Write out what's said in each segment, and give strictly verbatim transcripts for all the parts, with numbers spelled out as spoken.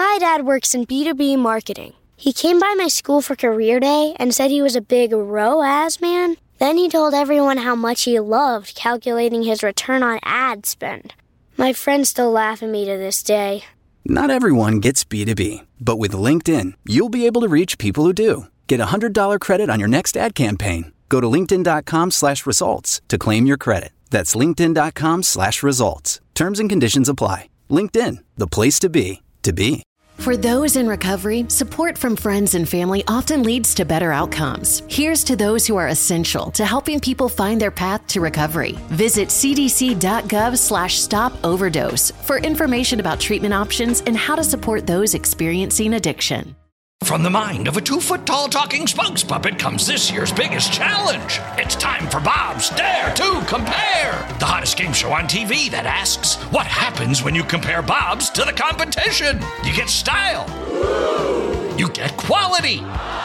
My dad works in B two B marketing. He came by my school for career day and said he was a big R O A S man. Then he told everyone how much he loved calculating his return on ad spend. My friends still laugh at me to this day. Not everyone gets B two B, but with LinkedIn, you'll be able to reach people who do. Get a one hundred dollars credit on your next ad campaign. Go to linkedin.com slash results to claim your credit. That's linkedin.com slash results. Terms and conditions apply. LinkedIn, the place to be, to be. For those in recovery, support from friends and family often leads to better outcomes. Here's to those who are essential to helping people find their path to recovery. Visit cdc.gov slash stop overdose for information about treatment options and how to support those experiencing addiction. From the mind of a two-foot-tall talking spokes puppet comes this year's biggest challenge. It's time for Bob's Dare to Compare, the hottest game show on T V that asks, what happens when you compare Bob's to the competition? You get style. You get quality.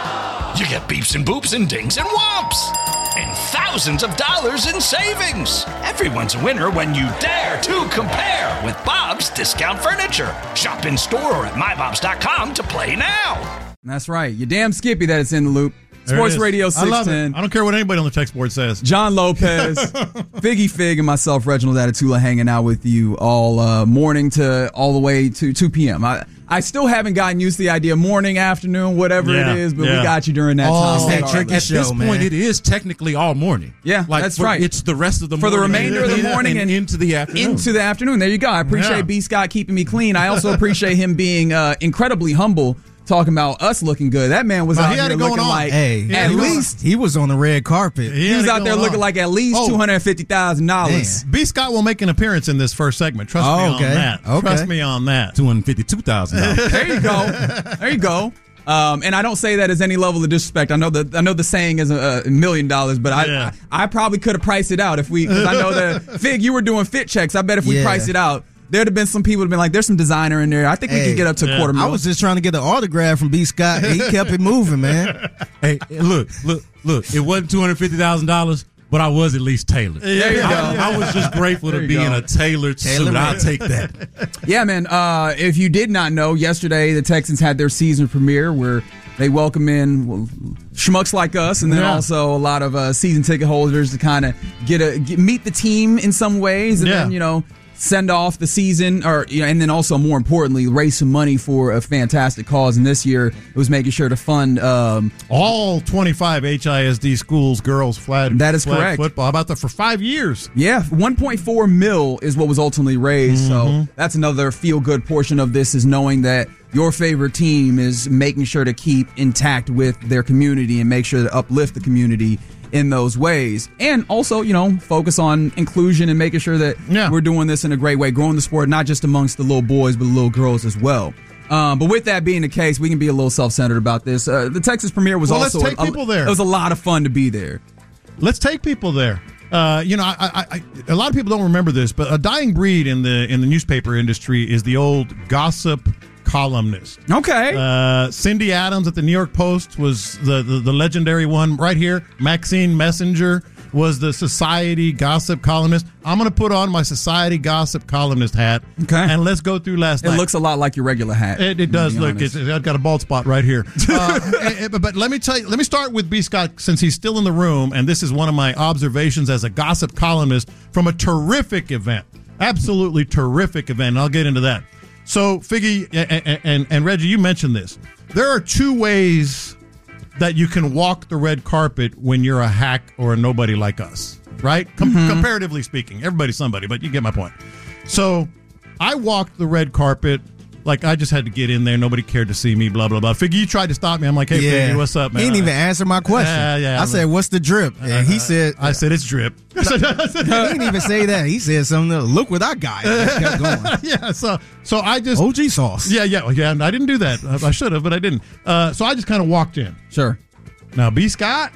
You get beeps and boops and dings and whomps. And thousands of dollars in savings. Everyone's a winner when you dare to compare with Bob's Discount Furniture. Shop in store or at my bobs dot com to play now. That's right. You're damn skippy that it's in the loop. Sports Radio six ten. I love it. I don't care what anybody on the text board says. John Lopez, Figgy Fig, and myself, Reginald Atatula, hanging out with you all uh, morning to all the way to two p.m. I, I still haven't gotten used to the idea morning, afternoon, whatever yeah, it is, but yeah. we got you during that all time. That tricky At show, this man. point, it is technically all morning. Yeah, like that's for, right. It's the rest of the For morning. the remainder of the morning and, and into the afternoon. Into the afternoon. There you go. I appreciate Yeah. B. Scott keeping me clean. I also appreciate him being uh, incredibly humble, talking about us looking good. That man was No, out he had here it going looking on. like Hey, at he was- least he was on the red carpet. he was out there looking like at least Oh. two hundred fifty thousand dollars. B. Scott will make an appearance in this first segment. Trust Oh, me okay. on that. Okay. Trust me on that. two hundred fifty-two thousand dollars. There you go. There you go. Um, and I don't say that as any level of disrespect. I know the I know the saying is a, a million dollars, but I, Yeah. I I probably could have priced it out if we. Because I know that Fig, you were doing fit checks. I bet if we Yeah. priced it out, there'd have been some people who'd been like, "There's some designer in there. I think we Hey, could get up to a yeah. quarter mil." I was just trying to get the autograph from B. Scott, and he kept it moving, man. Hey, look, look, look. It wasn't two hundred fifty thousand dollars, but I was at least tailored. There you go. I, I was just grateful There to you be go. in a tailored suit. Tailor-made. I'll take that. Yeah, man. Uh, if you did not know, yesterday the Texans had their season premiere where they welcome in well, schmucks like us, and then Yeah. also a lot of uh, season ticket holders to kind of get a get, meet the team in some ways, and Yeah. then you know send off the season, or you know, and then also more importantly raise some money for a fantastic cause. And this year it was making sure to fund. Um, All twenty-five H I S D schools, girls flag. That is flag correct. Football. How about that for five years? Yeah, one point four mil is what was ultimately raised. Mm-hmm. So that's another feel good portion of this, is knowing that your favorite team is making sure to keep intact with their community and make sure to uplift the community in those ways. And also, you know, focus on inclusion and making sure that Yeah. we're doing this in a great way, growing the sport, not just amongst the little boys, but the little girls as well. Um, but with that being the case, we can be a little self-centered about this. Uh, the Texas premiere was Well, let's also take a, people there. It was a lot of fun to be there. Let's take people there. Uh, you know, I, I, I, a lot of people don't remember this, but a dying breed in the in the newspaper industry is the old gossip columnist. Okay. Uh, Cindy Adams at the New York Post was the, the, the legendary one right here. Maxine Messenger was the society gossip columnist. I'm going to put on my society gossip columnist hat. Okay. And let's go through last It night. looks a lot like your regular hat. It, it does to be look. honest. It's, I've got a bald spot right here. Uh, eh, eh, but, but let me tell you. Let me start with B. Scott, since he's still in the room, and this is one of my observations as a gossip columnist from a terrific event, absolutely terrific event. And I'll get into that. So, Figgy and, and, and Reggie, you mentioned this. There are two ways that you can walk the red carpet when you're a hack or a nobody like us, right? Com- Mm-hmm. Comparatively speaking, everybody's somebody, but you get my point. So, I walked the red carpet like I just had to get in there. Nobody cared to see me, blah, blah, blah. Figgy, you tried to stop me. I'm like, hey, Yeah. Figgy, what's up, man? He didn't even answer my question. Yeah, yeah, I said, what's the drip? And he said, I said, it's drip. he didn't even say that. He said something, else. Look what I got. And just kept going. yeah, so so I just... O G sauce. Yeah, yeah, yeah. And I didn't do that. I, I should have, but I didn't. Uh, so I just kind of walked in. Sure. Now, B. Scott,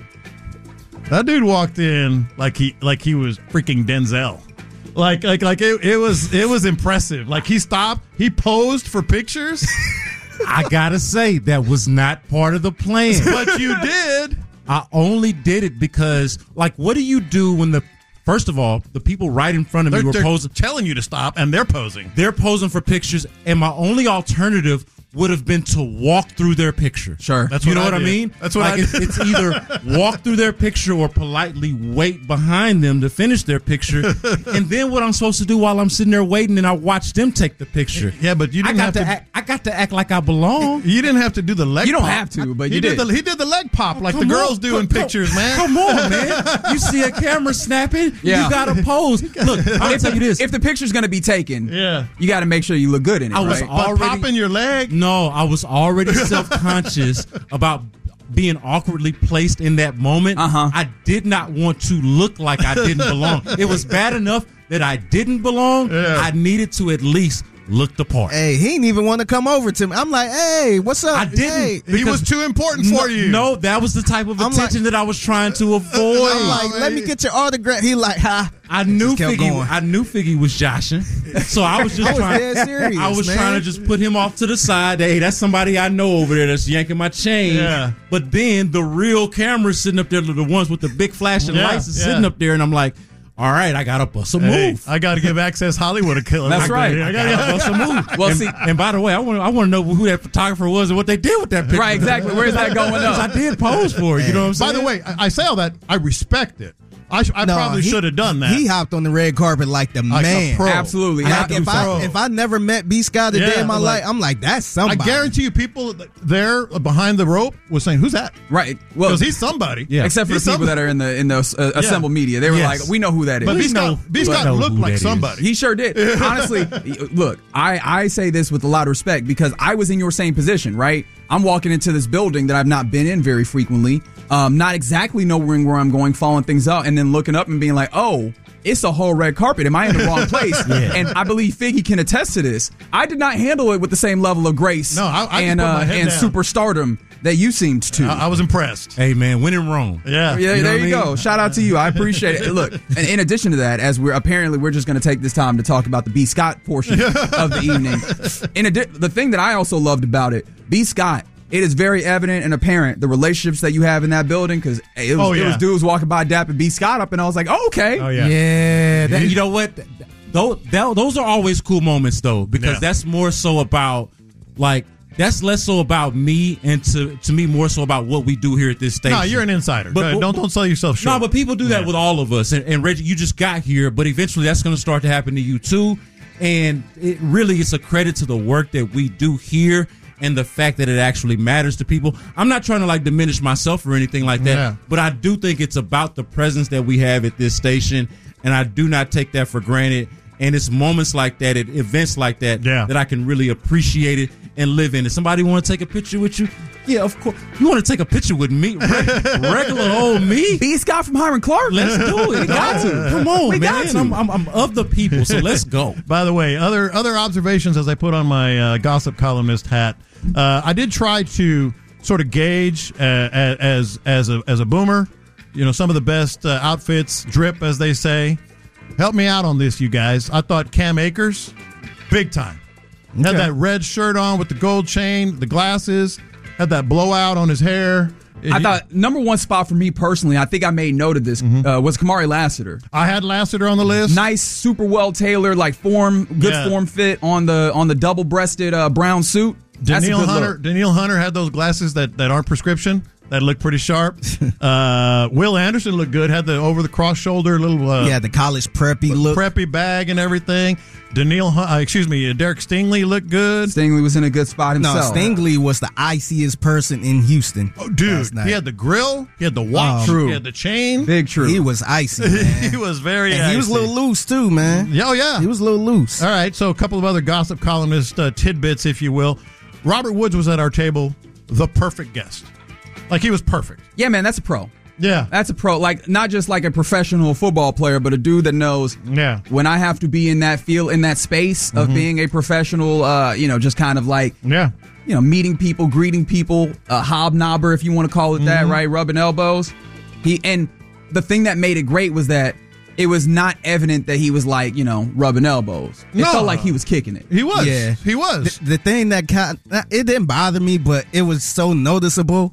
that dude walked in like he like he was freaking Denzel. Like like like it, it was it was impressive. Like he stopped, he posed for pictures, I gotta say, that was not part of the plan. but you did. I only did it because, like, what do you do when the, first of all, the people right in front of They're, me were they're posing. telling you to stop, and they're posing. They're posing for pictures, and my only alternative would have been to walk through their picture. Sure. That's you what know I what I did. mean? That's what like I it's, did. it's either walk through their picture or politely wait behind them to finish their picture. And then what I'm supposed to do while I'm sitting there waiting and I watch them take the picture. Yeah, but you I didn't got have to, to. act, I got to act like I belong. You didn't have to do the leg. You don't pop. have to, but he you did. did. The, he did the leg pop like the Come girls on. do in Come- pictures, man. Come on, man. You see a camera snapping, Yeah. you got to pose. Look, I'll if, tell you this. if the picture's going to be taken, Yeah. you got to make sure you look good in it. I was right? all- But Already- popping your leg. No, I was already self-conscious about being awkwardly placed in that moment. Uh-huh. I did not want to look like I didn't belong. It was bad enough that I didn't belong. Yeah. I needed to at least look the part. Hey, he didn't even want to come over to me. I'm like, hey, what's up? I didn't. Hey. He was Because- too important for no, you. No, that was the type of I'm attention like- that I was trying to avoid. I'm like, let me get your autograph. He like, ha. I knew Just kept Figgy. going. I knew Figgy was joshing, so I was just I was trying. dead serious, I was man. trying to just put him off to the side. Hey, that's somebody I know over there that's yanking my chain. Yeah. But then the real cameras sitting up there, the ones with the big flashing Yeah, lights, is yeah. sitting up there, and I'm like, all right, I gotta bust a Hey, move. I got to give Access Hollywood a killer. That's I right. gotta- I I gotta- gotta bust a move. Well, and, see- and by the way, I want I want to know who that photographer was and what they did with that picture. Right, exactly. Where's that going Because I up? did pose for it. You know what I'm saying? By the way, I, I say all that. I respect it. I, sh- I No, probably he- should have done that. He hopped on the red carpet like the Like a man. pro. Absolutely. Like, Absolutely. if I if I never met B Scott a day Yeah, in my like- life, I'm like, that's I somebody. guarantee you, people there behind the rope was saying, "Who's that?" Right. Well, Because he's somebody. Yeah. except for He's the people somebody. that are in the in the uh, assembled media, they were Yes. like, "We know who that is." But B We know- Scott, B we Scott know looked who like that is. somebody. He sure did. Honestly, look, I, I say this with a lot of respect because I was in your same position, right? I'm walking into this building that I've not been in very frequently, um, not exactly knowing where I'm going, following things out, and then looking up and being like, oh, it's a whole red carpet. Am I in the wrong place? Yeah. And I believe Figgy can attest to this. I did not handle it with the same level of grace No, I- I just and, put my uh, head and down. superstardom that you seemed to. I, I was impressed. Hey man, when in Rome. Yeah. Yeah, You know there what you I mean? go. Shout out to you. I appreciate it. Look, and in addition to that, as we're apparently we're just going to take this time to talk about the B. Scott portion of the evening. In addi- the thing that I also loved about it, B. Scott, it is very evident and apparent the relationships that you have in that building because it, was- Oh, it yeah. was dudes walking by dapping B. Scott up, and I was like, oh, okay. Oh yeah. Yeah, that, you know what? Those, that, those are always cool moments, though, because Yeah. that's more so about, like, that's less so about me and to, to me more so about what we do here at this station. No, you're an insider. But- Go ahead. but- don't don't sell yourself short. No, but people do that Yeah. with all of us. And, and Reggie, you just got here, but eventually that's going to start to happen to you too. And it really is a credit to the work that we do here and the fact that it actually matters to people. I'm not trying to like diminish myself or anything like that, Yeah. but I do think it's about the presence that we have at this station, and I do not take that for granted. And it's moments like that, at events like that, Yeah. that I can really appreciate it and live in. If somebody want to take a picture with you, yeah, of course. You want to take a picture with me, Reg- regular old me? B. Scott from Hiram Clark. Let's do it. We got to. Come on, We man. got to. I'm, I'm, I'm of the people, so let's go. By the way, other other observations as I put on my uh, gossip columnist hat, uh, I did try to sort of gauge uh, as as a as a boomer, you know, some of the best uh, outfits, drip as they say. Help me out on this, you guys. I thought Cam Akers, big time. Had Okay. that red shirt on with the gold chain, the glasses, had that blowout on his hair. I He- thought number one spot for me personally, I think I made note of this, Mm-hmm. uh, was Kamari Lassiter. I had Lassiter on the list. Nice, super well tailored, like form, good Yeah. form fit on the on the double breasted uh, brown suit. That's a Daniil good Hunter. look. Daniil Hunter had those glasses that, that aren't prescription. That looked pretty sharp. uh, Will Anderson looked good. Had the over the cross shoulder little uh, yeah, the college preppy look. preppy bag and everything. Daniil, Hun- uh, excuse me, Derek Stingley looked good. Stingley was in a good spot No, himself. Stingley was the iciest person in Houston. Oh, dude, last night. he had the grill. He had the watch. True. He had the chain. Big true. He was icy, man. he was very. And he was a icy. little loose too, man. Oh yeah, He was a little loose. All right, so a couple of other gossip columnist uh, tidbits, if you will. Robert Woods was at our table, the perfect guest. Like, he was perfect. Yeah, man, that's a pro. Yeah. That's a pro. Like, not just like a professional football player, but a dude that knows Yeah. when I have to be in that field, in that space of being a professional, uh, you know, just kind of like, Yeah. you know, meeting people, greeting people, a hobnobber, if you want to call it that, right? Rubbing elbows. He and the thing that made it great was that it was not evident that he was like, you know, rubbing elbows. It No. felt like he was kicking it. He was. Yeah. He was. The, the thing that kind it didn't bother me, but it was so noticeable.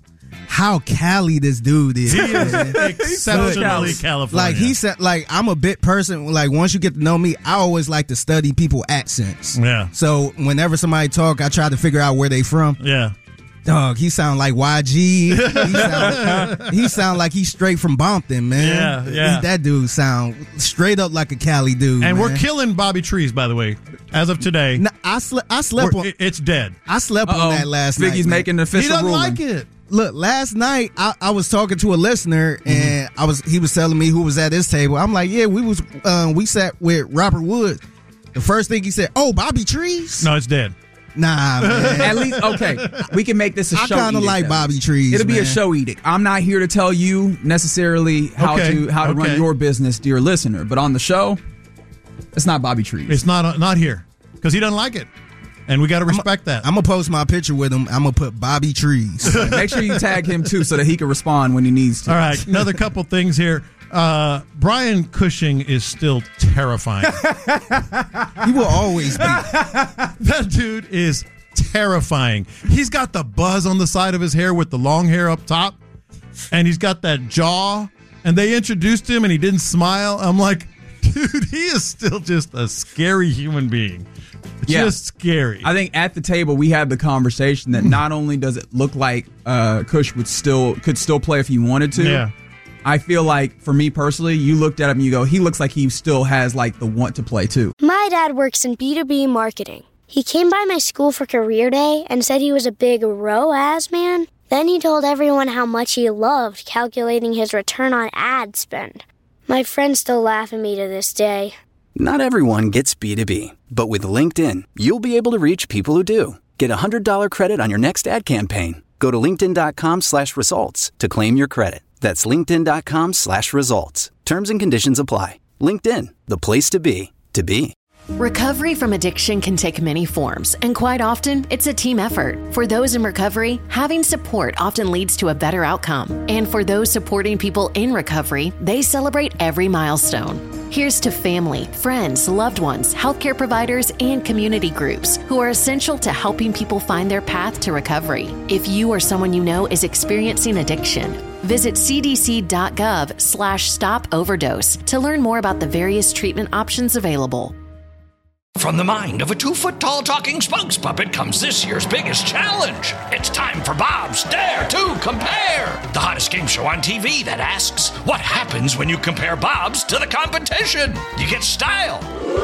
how Cali this dude is. He is exceptionally California. Like he said, like I'm a bit person. Like once you get to know me, I always like to study people accents. Yeah. So whenever somebody talk, I try to figure out where they from. Yeah. Dog, he sound like Y G. He sound, he sound like he's straight from Bompton, man. Yeah, yeah. He, that dude sound straight up like a Cali dude. And man. we're killing Bobby Trees, by the way, as of today. No, I, sle- I slept We're- on. It's dead. I slept Uh-oh. on that last night. Figgy's man. making an official He doesn't ruling. like it. Look, last night I, I was talking to a listener and I was he was telling me who was at his table. I'm like, yeah, we was uh, we sat with Robert Woods. The first thing he said, "Oh, Bobby Trees." No, it's dead. Nah, man. At least, okay, we can make this a I show. kind of edict, like though. Bobby Trees. It'll be man. a show edict. I'm not here to tell you necessarily how Okay, to how to okay. run your business, dear listener. But on the show, it's not Bobby Trees. It's not not here because he doesn't like it, and we got to respect that. I'm gonna post my picture with him. I'm gonna put Bobby Trees. Make sure you tag him too, so that he can respond when he needs to. All right, another couple things here. Uh, Brian Cushing is still terrifying. He will always be. That dude is terrifying. He's got the buzz on the side of his hair with the long hair up top, and he's got that jaw. And they introduced him, and he didn't smile. I'm like, dude, he is still just a scary human being. Yeah. Just scary. I think at the table we had the conversation that not only does it look like uh, Kush would still could still play if he wanted to. Yeah. I feel like for me personally, you looked at him and you go, he looks like he still has like the want to play too. My dad works in B two B marketing. He came by my school for career day and said he was a big R O A S man. Then he told everyone how much he loved calculating his return on ad spend. My friends still laugh at me to this day. Not everyone gets B two B, but with LinkedIn, you'll be able to reach people who do. Get a one hundred dollars credit on your next ad campaign. Go to linkedin.com slash results to claim your credit. That's linkedin.com slash results. Terms and conditions apply. LinkedIn, the place to be, to be. Recovery from addiction can take many forms, and quite often, it's a team effort. For those in recovery, having support often leads to a better outcome. And for those supporting people in recovery, they celebrate every milestone. Here's to family, friends, loved ones, healthcare providers, and community groups who are essential to helping people find their path to recovery. If you or someone you know is experiencing addiction, visit cdc.gov slash stop overdose to learn more about the various treatment options available. From the mind of a two-foot-tall talking spokes puppet comes this year's biggest challenge. It's time for Bob's Dare to Compare, the hottest game show on T V that asks, what happens when you compare Bob's to the competition? You get style.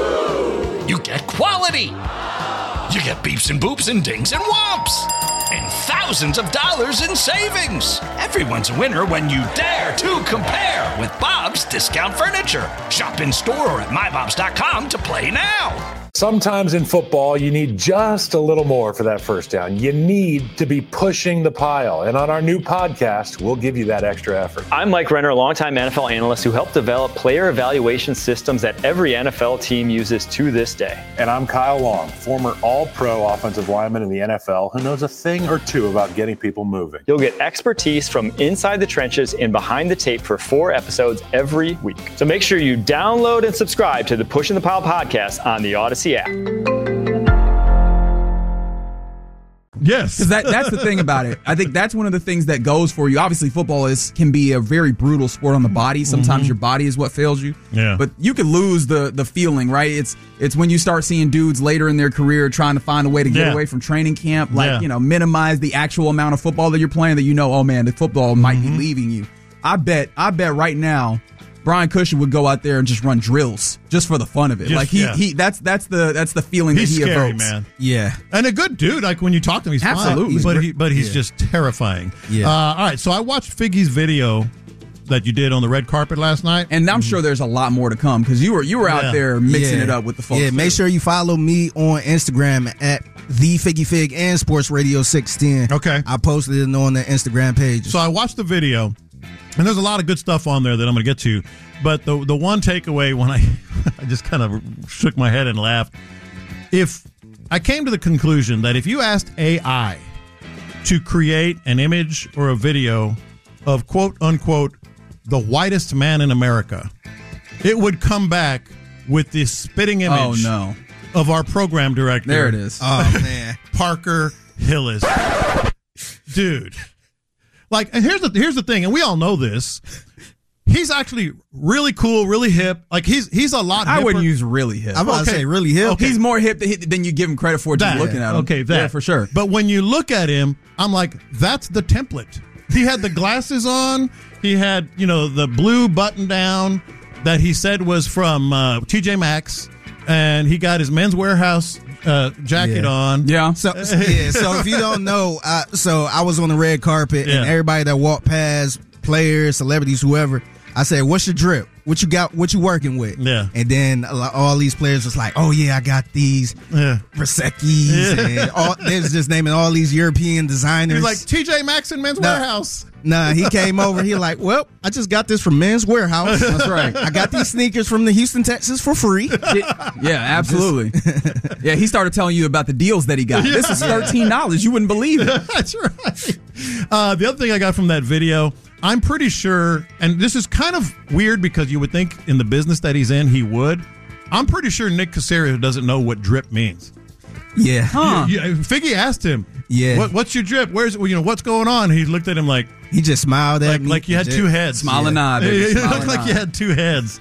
You get quality. You get beeps and boops and dings and whomps. And thousands of dollars in savings. Everyone's a winner when you dare to compare with Bob's Discount Furniture. Shop in store or at my bobs dot com to play now. Sometimes in football, you need just a little more for that first down. You need to be pushing the pile. And on our new podcast, we'll give you that extra effort. I'm Mike Renner, a longtime N F L analyst who helped develop player evaluation systems that every N F L team uses to this day. And I'm Kyle Long, former all-pro offensive lineman in the N F L who knows a thing or two about getting people moving. You'll get expertise from inside the trenches and behind the tape for four episodes every week. So make sure you download and subscribe to the Pushing the Pile podcast on the Odyssey app. Yes. Because that, that's the thing about it. I think that's one of the things that goes for you. Obviously, football is can be a very brutal sport on the body. Sometimes mm-hmm. your body is what fails you. Yeah. But you can lose the the feeling, right? It's it's when you start seeing dudes later in their career trying to find a way to get yeah. away from training camp, like, yeah. you know, minimize the actual amount of football that you're playing that you know, oh man, the football mm-hmm. might be leaving you. I bet, I bet right now, Brian Cushing would go out there and just run drills just for the fun of it. Just, like he, yeah. he, that's that's the that's the feeling he's that he scary, evokes. Man. Yeah, and a good dude. Like when you talk to him, he's absolutely, fine, but he, but he's yeah. just terrifying. Yeah. Uh, all right, so I watched Figgy's video that you did on the red carpet last night, and I'm sure there's a lot more to come because you were you were out yeah. there mixing yeah. it up with the folks. Yeah, make too. sure you follow me on Instagram at the Figgy Fig and Sports Radio six ten. Okay, I posted it on the Instagram page. So I watched the video, and there's a lot of good stuff on there that I'm going to get to. But the the one takeaway when I I just kind of shook my head and laughed. If I came to the conclusion that if you asked A I to create an image or a video of quote unquote the whitest man in America, it would come back with this spitting image oh, no. of our program director. There it is. Oh man, Parker Hillis. Dude. Like, and here's the here's the thing, and we all know this. He's actually really cool, really hip. Like he's he's a lot. I hipper. wouldn't use really hip. I'm about okay. to say really hip. Okay. He's more hip than you give him credit for. Just That, looking at him. Okay, that yeah, for sure. But when you look at him, I'm like, that's the template. He had the glasses on. He had, you know, the blue button down that he said was from uh, T J Maxx, and he got his Men's Warehouse uh, jacket Yeah. on. Yeah. So yeah. So if you don't know, I, so I was on the red carpet, Yeah. and everybody that walked past, players, celebrities, whoever, I said, "What's your drip? What you got? What you working with?" Yeah. And then a lot- all these players was like, "Oh yeah, I got these Yeah. Versace's and all." They was just naming all these European designers. He's like T J Maxx and Men's Nah. Warehouse. Nah, he came over. He like, well, I just got this from Men's Warehouse. That's right. I got these sneakers from the Houston Texans for free. Yeah, absolutely. Yeah, he started telling you about the deals that he got. This is thirteen dollars. You wouldn't believe it. That's right. Uh, the other thing I got from that video, I'm pretty sure, and this is kind of weird because you would think in the business that he's in, he would. I'm pretty sure Nick Caserio doesn't know what drip means. Yeah. Huh. You- you- Figgy asked him, Yeah. what, what's your drip? Where's you know what's going on? He looked at him like He just smiled at like, me. like you had two heads. Smile and nod, Yeah, baby. you Smile looked and like nod. you had two heads.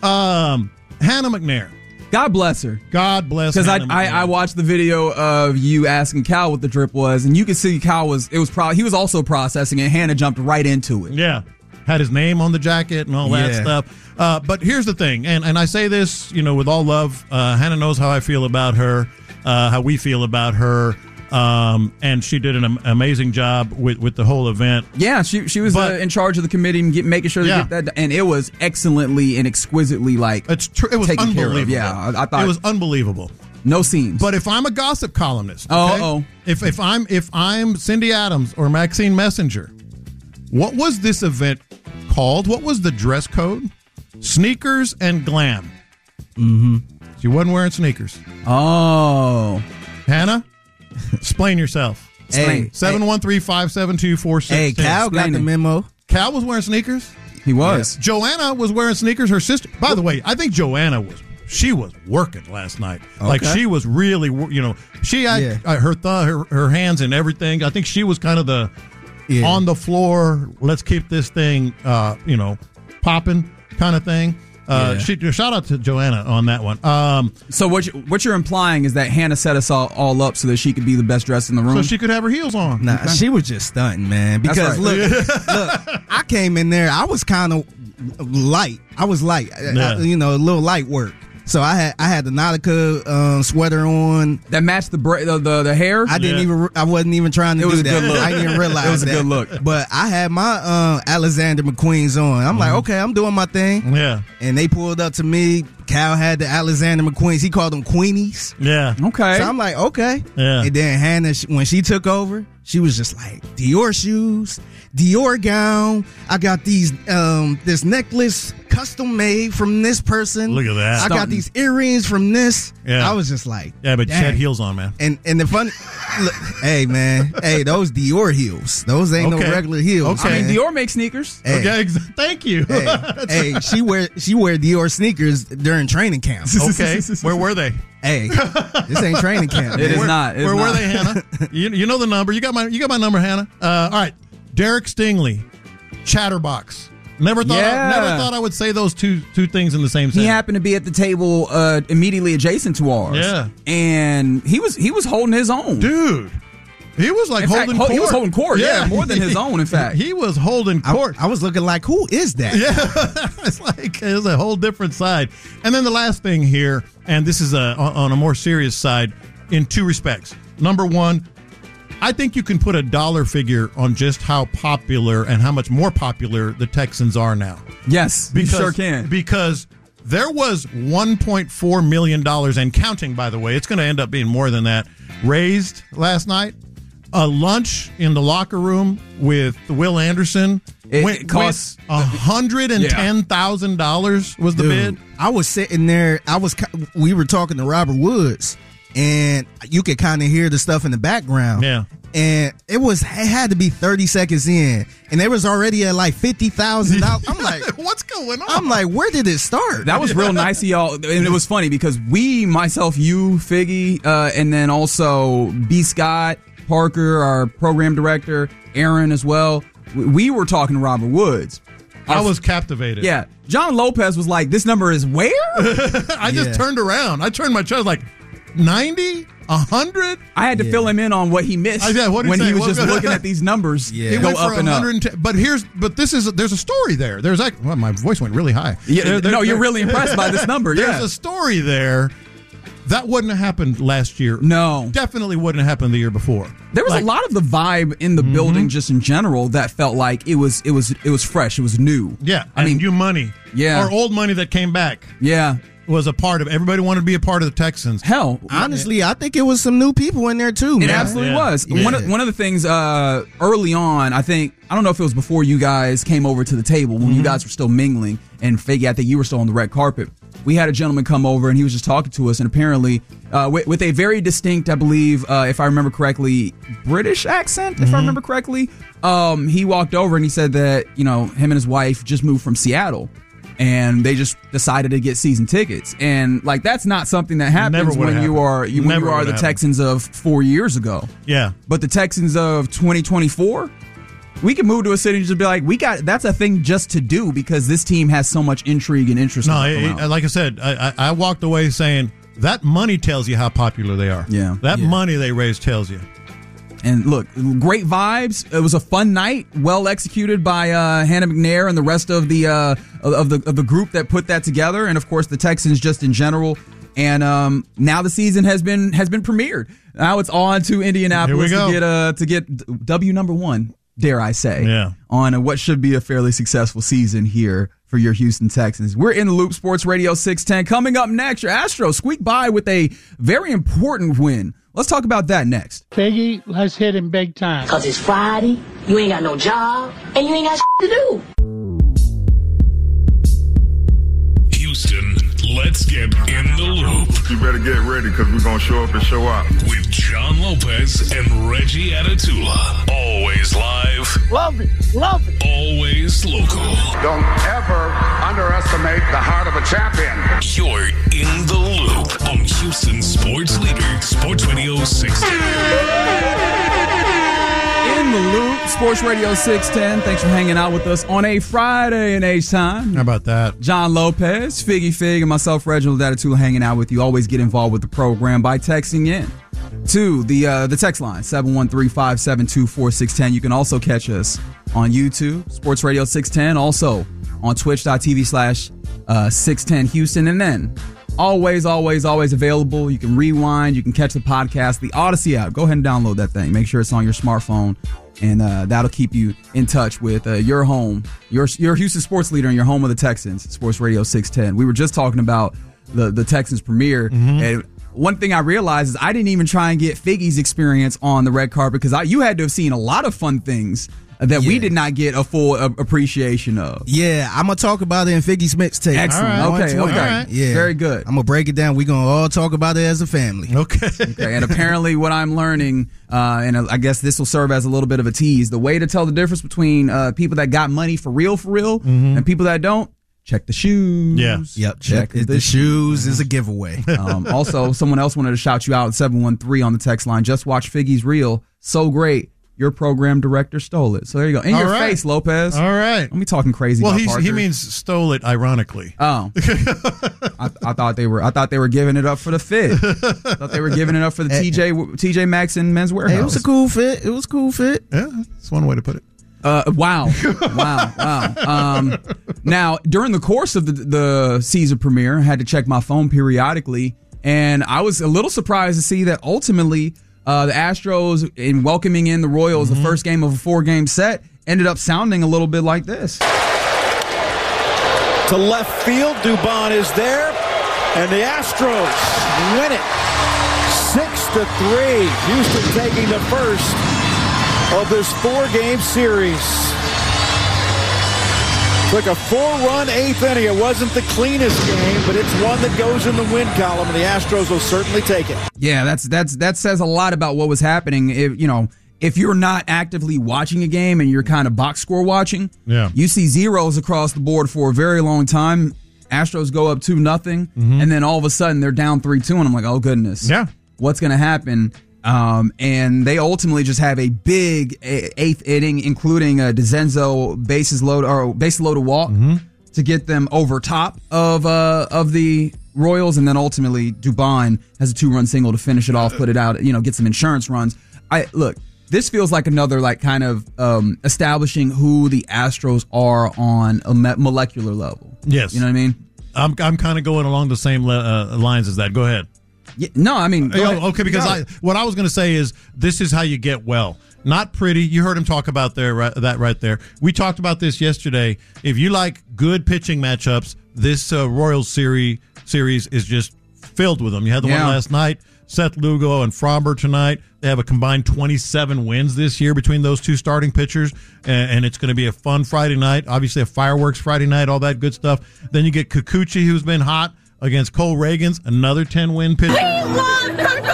Um, Hannah McNair. God bless her. God bless. Because I, Hannah I McNair. I watched the video of you asking Cal what the drip was, and you could see Cal was it was pro- he was also processing, and Hannah jumped right into it. Yeah. Had his name on the jacket and all that Yeah. stuff. Uh, but here's the thing, and, and I say this, you know, with all love. Uh, Hannah knows how I feel about her, uh, how we feel about her, um, and she did an am- amazing job with, with the whole event. Yeah, she she was But- uh, in charge of the committee and get, making sure they Yeah. get that, and it was excellently and exquisitely like It's tr- it was taken care of. unbelievable. Yeah, I, I thought it was unbelievable. no seams. But if I'm a gossip columnist, Oh, okay, uh-oh. if if I'm if I'm Cindy Adams or Maxine Messenger, what was this event called? What was the dress code? Sneakers and glam. Mm-hmm. She wasn't wearing sneakers. oh, Hannah, explain yourself. Explain. Hey, seven one three, five seven two, four six. Hey, Cal got Explain the it. memo. Cal was wearing sneakers. he was. Joanna was wearing sneakers. Her sister. By the way, I think Joanna was. She was working last night. Like Okay. she was really, wor- you know, she had Yeah. uh, her th- her her hands and everything. I think she was kind of the Yeah. on the floor. Let's keep this thing, uh, you know, popping kind of thing. Uh, Yeah. she, shout out to Joanna on that one. Um, So what you, what you're implying is that Hannah set us all, all up so that she could be the best dressed in the room. so she could have her heels on. Nah, she was just stunting, man. That's Because right. look, look, I came in there. I was kind of light. I was light. I- Yeah. I- you know, a little light work. So I had I had the Nautica um, sweater on. that matched the, bra- the the the hair. I didn't Yeah. even. I wasn't even trying to It do was a that. good look. I didn't even realize It was a that. good look. But I had my uh, Alexander McQueen's on. I'm like, okay, I'm doing my thing. Yeah, And they pulled up to me. Cal had the Alexander McQueen's. He called them Queenies. yeah. okay. So I'm like, okay. Yeah. And then Hannah, she- when she took over, she was just like, Dior shoes, Dior gown. I got these, um, this necklace custom made from this person. Look at that. I got Stunting. these earrings from this. Yeah. I was just like, Yeah, but she dang. had heels on, man. And and the funny, look, hey man, hey, those Dior heels. Those ain't Okay. no regular heels. Okay. I mean, man. Dior makes sneakers. Hey, Okay, ex- thank you. hey, hey, she wear she wear Dior sneakers during training camp. Okay, where were they? Hey, this ain't training camp. It man. is Where, not. It is where were not. they, Hannah? You, you know the number. You got my you got my number, Hannah. Uh, all right, Derek Stingley, Chatterbox. Never thought Yeah. I, never thought I would say those two two things in the same He sentence. happened to be at the table uh, immediately adjacent to ours. Yeah. and he was he was holding his own. Dude, he was like In fact, holding ho- court. he was holding court, yeah, more than his own, in fact. He was holding I, court. I was looking like, who is that? Yeah, it's like it's a whole different side. And then the last thing here, and this is a, on a more serious side, in two respects. Number one, I think you can put a dollar figure on just how popular and how much more popular the Texans are now. Yes, Because, you sure can. Because there was one point four million dollars and counting, by the way. It's going to end up being more than that. Raised last night. A lunch in the locker room with Will Anderson. It- went, it costs- one hundred ten thousand dollars was the Dude, bid. I was sitting there. I was. We were talking to Robert Woods, and you could kind of hear the stuff in the background. Yeah. And it was. It had to be thirty seconds in, and they was already at like fifty thousand dollars. I'm like, what's going on? I'm like, where did it start? That was real nice of y'all, and it was funny because we, myself, you, Figgy, uh, and then also B. Scott, Parker, our program director, Aaron as well. we were talking to Robert Woods. I was captivated. Yeah. John Lopez was like, this number is where? I just Yeah. turned around. I turned my chest like ninety, one hundred. I had to Yeah. fill him in on what he missed I- yeah, what'd he when say? he was What- just looking at these numbers Yeah. He go went up for and up. one hundred ten. But here's, but this is, there's a story there. There's like, well, my voice went really high. Yeah, There- there- no, you're there- really impressed by this number. There's Yeah. a story there. That wouldn't have happened last year. No. Definitely wouldn't have happened the year before. There was Like, a lot of the vibe in the building just in general that felt like it was it was it was fresh, it was new. Yeah. I I mean, mean, new money. Yeah. Or old money that came back yeah. was a part of everybody wanted to be a part of the Texans. Hell, Honestly, I think it was some new people in there too, it man. absolutely Yeah. was. Yeah. One of one of the things uh, early on, I think I don't know if it was before you guys came over to the table when you guys were still mingling, and Figgy, I think you were still on the red carpet. We had a gentleman come over and he was just talking to us, and apparently uh, with, with a very distinct, I believe, uh, if I remember correctly, British accent. If I remember correctly, um, he walked over and he said that you know him and his wife just moved from Seattle. And they just decided to get season tickets, and like that's not something that happens Never would've when you happened. are you, when Never you are would've the happened. Texans of four years ago. Yeah. But the Texans of twenty twenty-four, we can move to a city and just be like, we got that's a thing just to do because this team has so much intrigue and interest. No, in it, it- like I said, I, I, I walked away saying that money tells you how popular they are. Yeah. That Yeah. money they raise tells you. And look, great vibes. It was a fun night, well executed by uh, Hannah McNair and the rest of the uh, of the of the group that put that together, and of course the Texans just in general. And um, now the season has been has been premiered. Now it's on to Indianapolis Here we to go. get uh, to get W number one, dare I say, Yeah. on uh, what should be a fairly successful season here for your Houston Texans. We're in the Loop Sports Radio six ten. Coming up next, your Astros squeak by with a very important win. Let's talk about that next. Figgy, let's hit him big time. Cause it's Friday, you ain't got no job, and you ain't got to do. Houston, let's get in the loop. You better get ready because we're going to show up and show out. With John Lopez and Reggie Atatula. Always live. Love it, love it. Always local. Don't ever underestimate the heart of a champion. You're in the loop on Houston Sports Leader, Sports Radio six ten. In the Loop, Sports Radio six ten. Thanks for hanging out with us on a Friday in H-Time. How about that? John Lopez, Figgy Fig, and myself, Reginald Atatula, hanging out with you. Always get involved with the program by texting in to the uh, the text line, seven one three, five seven two, four six one zero. You can also catch us on YouTube, Sports Radio six ten, also on twitch.tv slash uh, 610 Houston. And then always, always, always available. You can rewind. You can catch the podcast, the Odyssey app. Go ahead and download that thing. Make sure it's on your smartphone, and uh, that'll keep you in touch with uh, your home, your your Houston sports leader and your home of the Texans, Sports Radio six ten. We were just talking about the, the Texans premiere, and one thing I realized is I didn't even try and get Figgy's experience on the red carpet because I, you had to have seen a lot of fun things that we Yeah. did not get a full uh, appreciation of. Yeah, I'm gonna talk about it in Figgy Smith's tape. Excellent. All right. Okay, one okay. twenty. All right. Yeah, Very good. I'm gonna break it down. We're gonna all talk about it as a family. Okay. Okay, and apparently what I'm learning, uh, and I guess this will serve as a little bit of a tease, the way to tell the difference between uh, people that got money for real, for real, and people that don't, check the shoes. Yeah. Yep. Check the, the shoes is a giveaway. Um, also, someone else wanted to shout you out at seven one three on the text line. Just watch Figgy's reel. So great. Your program director stole it. So there you go. In All your right. face, Lopez. All right. Don't be talking crazy Well, about he's, Parker. he means stole it ironically. Oh, I, I thought they were. I thought they were giving it up for the fit. I thought they were giving it up for the T J T J Maxx and Men's Warehouse. Hey, it was a cool fit. It was a cool fit. Yeah, that's one way to put it. Uh, wow, wow, wow. Um, now, during the course of the, the season premiere, I had to check my phone periodically, and I was a little surprised to see that ultimately uh, the Astros, in welcoming in the Royals, the first game of a four-game set, ended up sounding a little bit like this. To left field, Dubon is there, and the Astros win it six to three. Houston taking the first of this four-game series. Took a four-run eighth inning. It wasn't the cleanest game, but it's one that goes in the win column, and the Astros will certainly take it. Yeah, that's that's that says a lot about what was happening. If you know, if you're not actively watching a game and you're kind of box score watching, Yeah. you see zeros across the board for a very long time. Astros go up two nothing, and then all of a sudden they're down three two, and I'm like, oh goodness, Yeah. what's going to happen? Um, and they ultimately just have a big eighth inning, including a DeZenzo bases load or bases loaded walk mm-hmm. to get them over top of uh, of the Royals, and then ultimately Dubon has a two run single to finish it off, put it out, you know, get some insurance runs. I look, this feels like another like kind of um, establishing who the Astros are on a molecular level. Yes, you know what I mean. I'm I'm kind of going along the same uh, lines as that. Go ahead. Yeah, no, I mean, oh, okay, because I, what I was going to say is this is how you get well. Not pretty. You heard him talk about there right, that right there. We talked about this yesterday. If you like good pitching matchups, this uh, Royals series series is just filled with them. You had the yeah. one last night, Seth Lugo and Fromber tonight. They have a combined twenty-seven wins this year between those two starting pitchers, and, and it's going to be a fun Friday night. Obviously, a fireworks Friday night, all that good stuff. Then you get Kikuchi, who's been hot, against Cole Reagans, another ten-win pitcher. We love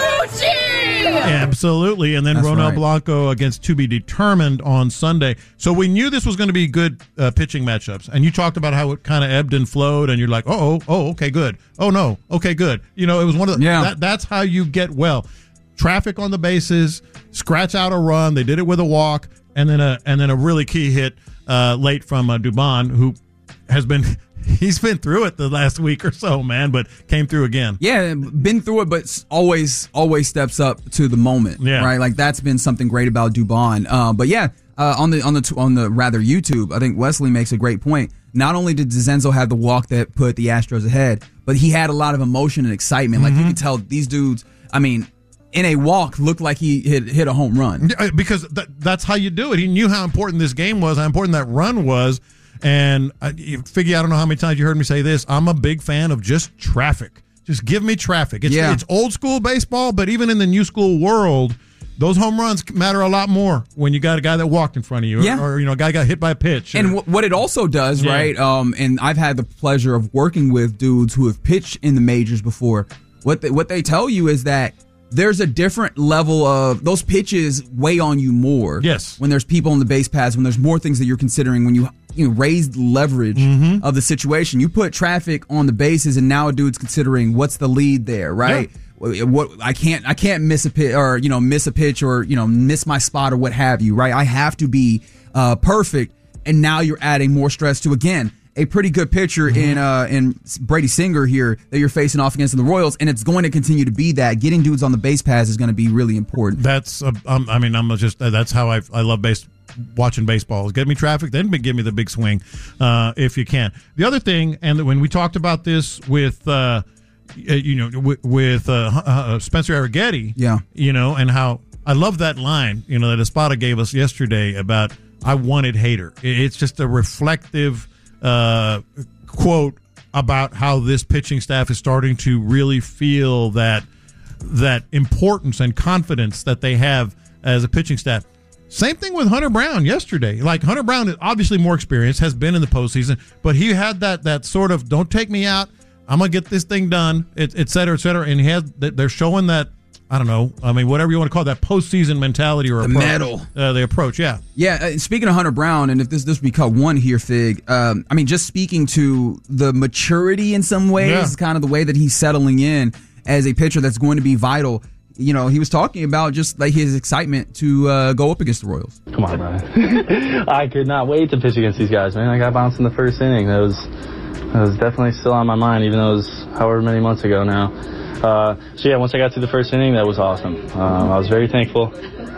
Kikuchi! Absolutely. And then That's Ronel right. Blanco against to be determined on Sunday. So we knew this was going to be good uh, pitching matchups. And you talked about how it kind of ebbed and flowed, and you're like, oh, oh, okay, good. Oh, no, okay, good. You know, it was one of the yeah. – that, that's how you get well. Traffic on the bases, scratch out a run. They did it with a walk, and then a, and then a really key hit uh, late from uh, Dubon, who has been – he's been through it the last week or so, man, but came through again. Yeah, been through it, but always always steps up to the moment, yeah. right? Like that's been something great about Dubon. Uh, but yeah, uh, on the on the on the rather YouTube, I think Wesley makes a great point. Not only did DeZenzo have the walk that put the Astros ahead, but he had a lot of emotion and excitement. Mm-hmm. Like you could tell these dudes. I mean, in a walk, looked like he hit hit a home run because th- that's how you do it. He knew how important this game was, how important that run was. And I, you figure, I don't know how many times you heard me say this, I'm a big fan of just traffic. Just give me traffic. It's, yeah. it's old school baseball, but even in the new school world, those home runs matter a lot more when you got a guy that walked in front of you, or, yeah. or you know, a guy got hit by a pitch. Or, and w- what it also does, yeah. right? Um, and I've had the pleasure of working with dudes who have pitched in the majors before. What they, what they tell you is that there's a different level of those pitches weigh on you more. Yes. When there's people on the base paths, when there's more things that you're considering, when you you know, raise the leverage mm-hmm. of the situation. You put traffic on the bases, and now a dude's considering what's the lead there, right? Yeah. What I can't I can't miss a pitch or you know miss a pitch or you know miss my spot or what have you, right? I have to be uh, perfect, and now you're adding more stress to again. A pretty good pitcher mm-hmm. in uh, in Brady Singer here that you're facing off against the Royals, and it's going to continue to be that. Getting dudes on the base paths is going to be really important. That's uh, um, I mean I'm just that's how I I love base watching baseball. Get me traffic, then give me the big swing uh, if you can. The other thing, and when we talked about this with uh, you know with, with uh, uh, Spencer Arrighetti, yeah, you know, and how I love that line you know that Espada gave us yesterday about I wanted Hader. It's just a reflective. Uh, quote about how this pitching staff is starting to really feel that that importance and confidence that they have as a pitching staff. Same thing with Hunter Brown yesterday. Like Hunter Brown is obviously more experienced, has been in the postseason, but he had that that sort of don't take me out. I'm gonna get this thing done, et, et cetera, et cetera. And he has they're showing that. I don't know. I mean, whatever you want to call it, that postseason mentality or the approach. Medal. Uh, the approach, yeah. Yeah, uh, speaking of Hunter Brown, and if this this would be cut one here, Fig, um, I mean, just speaking to the maturity in some ways, yeah. kind of the way that he's settling in as a pitcher that's going to be vital. You know, he was talking about just like his excitement to uh, go up against the Royals. Come on, man. I could not wait to pitch against these guys, man. I got bounced in the first inning. That was, that was definitely still on my mind, even though it was however many months ago now. Uh, so yeah, once I got to the first inning, that was awesome. Um, I was very thankful.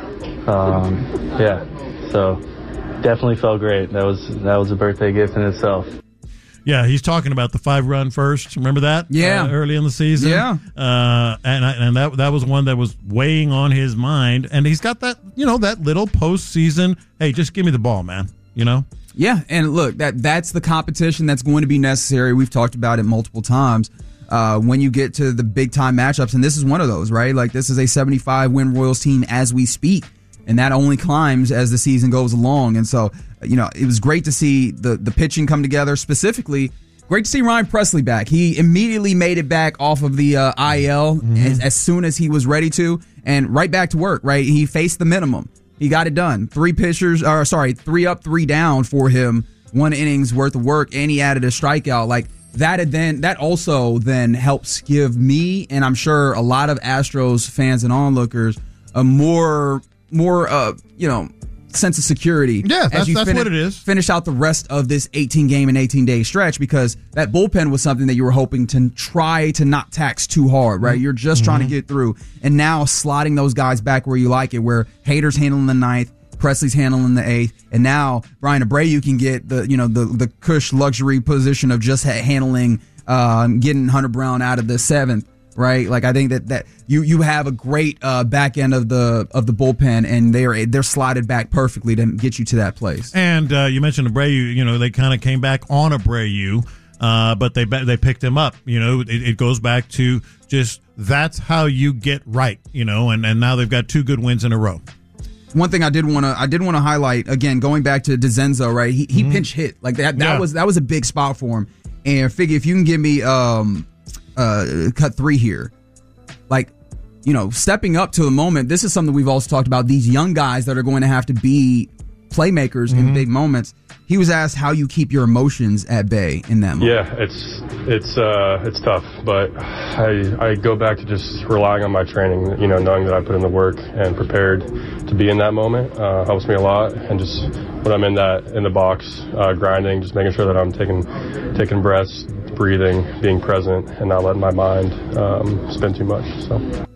Um, yeah, so definitely felt great. That was that was a birthday gift in itself. Yeah, he's talking about the five run first. Remember that? Yeah, uh, early in the season. Yeah, uh, and and that that was one that was weighing on his mind. And he's got that you know that little postseason. Hey, just give me the ball, man. You know. Yeah, and look, that that's the competition that's going to be necessary. We've talked about it multiple times. Uh, when you get to the big time matchups, and this is one of those, right? Like this is a seventy-five win Royals team as we speak, and that only climbs as the season goes along. And so, you know, it was great to see the the pitching come together. Specifically, great to see Ryan Presley back. He immediately made it back off of the uh, I L mm-hmm. as, as soon as he was ready to, and right back to work. Right, he faced the minimum. He got it done. Three pitchers, or sorry, three up, three down for him. One innings worth of work, and he added a strikeout. Like. That had then that also then helps give me, and I'm sure a lot of Astros fans and onlookers, a more more uh you know sense of security. Yeah, that's, as you that's finish, what it is. Finish out the rest of this eighteen game and eighteen day stretch, because that bullpen was something that you were hoping to try to not tax too hard, right? You're just mm-hmm. trying to get through, and now slotting those guys back where you like it, where Hader's handling the ninth, Presley's handling the eighth, and now Brian Abreu can get the you know the the cush luxury position of just handling um, getting Hunter Brown out of the seventh. Right, like I think that, that you you have a great uh, back end of the of the bullpen, and they're they're slotted back perfectly to get you to that place. And uh, you mentioned Abreu. You know, they kind of came back on Abreu, uh, but they they picked him up. You know, it, it goes back to just that's how you get right. You know, and, and now they've got two good wins in a row. One thing I did want to I did want to highlight again, going back to DeZenzo, right? He he mm-hmm. pinch hit like that. That yeah. was that was a big spot for him. And figure if you can give me um. Uh, cut three here. Like, you know, stepping up to the moment, this is something we've also talked about, these young guys that are going to have to be playmakers mm-hmm. in big moments. He was asked how you keep your emotions at bay in that moment. Yeah, it's it's uh, it's tough, but I I go back to just relying on my training, you know, knowing that I put in the work and prepared to be in that moment uh, helps me a lot. And just when I'm in that in the box, uh, grinding, just making sure that I'm taking taking breaths, breathing, being present, and not letting my mind um, spin too much. So,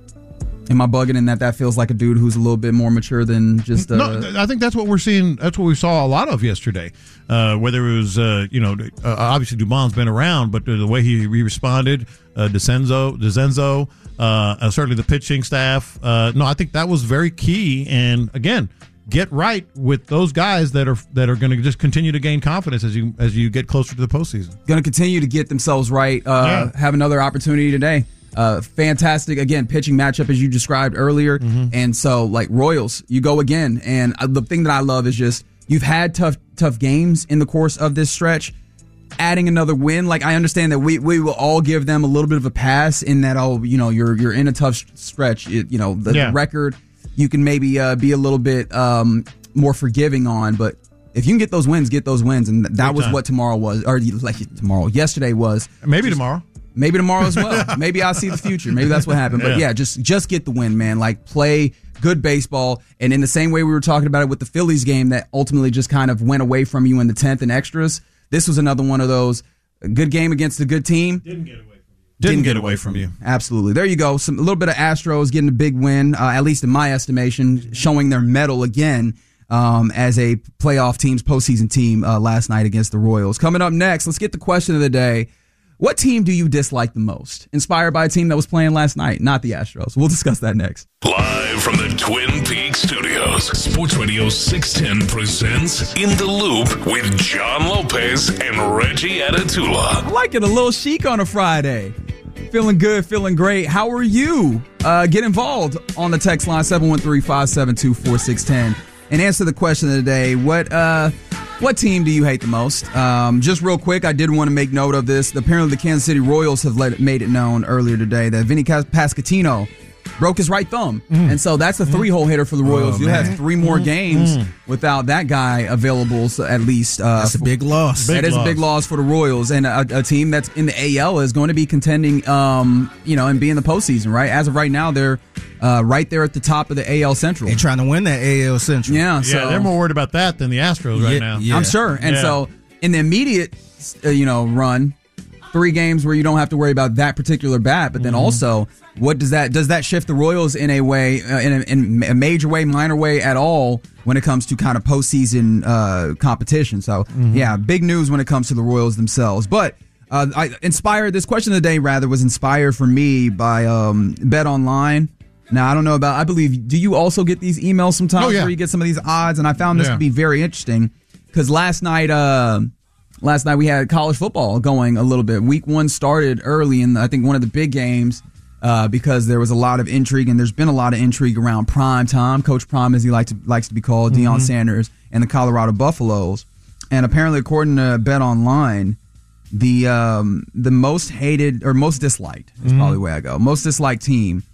am I bugging in that that feels like a dude who's a little bit more mature than just? Uh, no, I think that's what we're seeing. That's what we saw a lot of yesterday. Uh, whether it was, uh, you know, uh, obviously Dubon's been around, but the way he, he responded, uh, DeCenzo, DeCenzo, uh, uh, certainly the pitching staff. Uh, no, I think that was very key. And again, get right with those guys that are that are going to just continue to gain confidence as you as you get closer to the postseason. Going to continue to get themselves right. Uh, yeah. Have another opportunity today. Uh, fantastic, again, pitching matchup as you described earlier. Mm-hmm. And so, like, Royals, you go again. And the thing that I love is just you've had tough tough games in the course of this stretch. Adding another win, like, I understand that we, we will all give them a little bit of a pass in that, oh, you know, you're you're in a tough stretch. It, you know, the, yeah. the record you can maybe uh, be a little bit um, more forgiving on. But if you can get those wins, get those wins. And that Big was time. What tomorrow was, or like tomorrow, yesterday was. Maybe tomorrow. Maybe tomorrow as well. Maybe I'll see the future. Maybe that's what happened. But yeah, yeah just just get the win, man. Like, play good baseball. And in the same way we were talking about it with the Phillies game that ultimately just kind of went away from you in the tenth and extras, this was another one of those. A good game against a good team. Didn't get away from you. Didn't, Didn't get, get away from you. Absolutely. There you go. Some, a little bit of Astros getting a big win, uh, at least in my estimation, showing their mettle again um, as a playoff team's postseason team uh, last night against the Royals. Coming up next, let's get the question of the day. What team do you dislike the most? Inspired by a team that was playing last night, not the Astros. We'll discuss that next. Live from the Twin Peaks studios, Sports Radio six ten presents In the Loop with John Lopez and Reggie Atatula. I'm liking a little chic on a Friday. Feeling good, feeling great. How are you? Uh, get involved on the text line seven one three, five seven two, four six one zero and answer the question of the day. What uh, what team do you hate the most? Um, just real quick, I did want to make note of this. Apparently, the Kansas City Royals have let it, made it known earlier today that Vinny Pasquantino broke his right thumb. Mm. And so that's a three-hole hitter for the Royals. Oh, You'll have three more mm. games mm. without that guy available, so at least. Uh, that's a big loss. That big is loss. a big loss for the Royals. And a, a team that's in the A L is going to be contending, um, you know, and be in the postseason, right? As of right now, they're uh, right there at the top of the A L Central. They're trying to win that A L Central. Yeah, so, yeah, they're more worried about that than the Astros yeah, right now. Yeah. I'm sure. And yeah. so in the immediate, uh, you know, run, three games where you don't have to worry about that particular bat, but then mm-hmm. also, what does that does that shift the Royals in a way, uh, in, a, in a major way, minor way at all when it comes to kind of postseason uh, competition? So mm-hmm. yeah, big news when it comes to the Royals themselves. But uh, I inspired this question of the day rather was inspired for me by um, Bet Online. Now I don't know about. I believe. Do you also get these emails sometimes oh, yeah. where you get some of these odds? And I found this yeah. to be very interesting because last night. Uh, Last night we had college football going a little bit. Week one started early in, I think, one of the big games uh, because there was a lot of intrigue, and there's been a lot of intrigue around Prime Time, Coach Prime, as he likes to, likes to be called, mm-hmm. Deion Sanders, and the Colorado Buffaloes. And apparently, according to Bet Online, the um, the most hated or most disliked is mm-hmm. probably the way I go. Most disliked team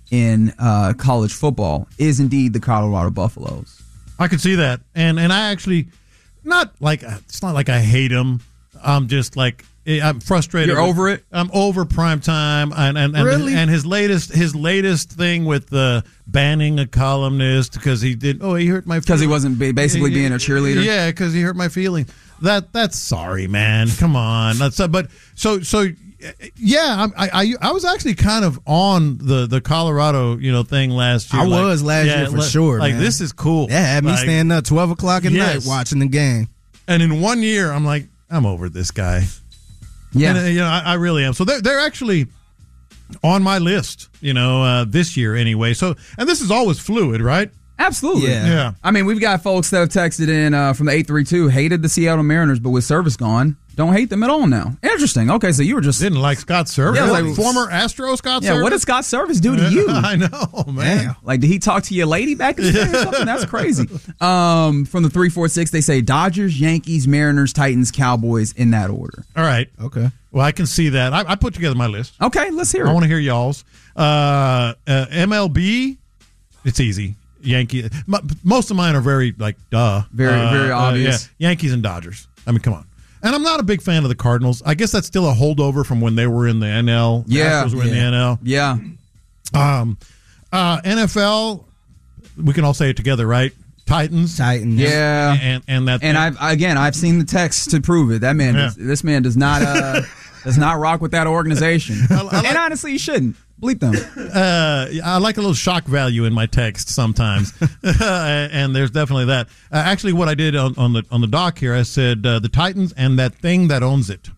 in uh, college football is indeed the Colorado Buffaloes. I could see that, and and I actually. Not like it's not like I hate them. I'm just like I'm frustrated. You're with, over it? I'm over primetime, and and and, Really? and his latest his latest thing with the banning a columnist because he did. Oh, he hurt my because he wasn't ba- basically being a cheerleader. Yeah, because he hurt my feelings. That that's sorry, man. Come on. That's uh, but so so. Yeah, I, I I was actually kind of on the, the Colorado you know thing last year. I like, was last yeah, year for like, sure. Like man. this is cool. That had me like, standing up twelve o'clock at yes. night watching the game. And in one year, I'm like, I'm over this guy. Yeah, and, uh, you know, I, I really am. So they're they're actually on my list. You know, uh, this year anyway. So and this is always fluid, right? Absolutely. Yeah. Yeah. I mean, we've got folks that have texted in uh, from the eight three two, hated the Seattle Mariners, but with Service gone, don't hate them at all now. Interesting. Okay, so you were just... Didn't like Scott Service. Yeah, like, like- former Astro Scott Yeah, Service. what did Scott Service do to you? I know, man. Damn. Like, did he talk to your lady back in the day or something? That's crazy. Um, from the three four six, they say Dodgers, Yankees, Mariners, Titans, Cowboys in that order. All right. Okay. Well, I can see that. I, I put together my list. Okay, let's hear I it. want to hear y'all's. Uh, uh, M L B, it's easy. Yankee. m- Most of mine are very, like, duh. Very, Uh, very uh, obvious. yeah. Yankees and Dodgers. I mean, come on. And I'm not a big fan of the Cardinals. I guess that's still a holdover from when they were in the N L. The Yeah. Astros were in the Yeah. N L. Yeah. Um, uh, N F L, we can all say it together, right? Titans. Titans. Yeah. And, and that. And I've again, I've seen the text to prove it. That man, Yeah. does, this man does not uh, does not rock with that organization. And honestly, he shouldn't. Bleep them. Uh, I like a little shock value in my text sometimes, and there's definitely that. Uh, actually, what I did on, on the on the doc here, I said uh, the Titans and that thing that owns it.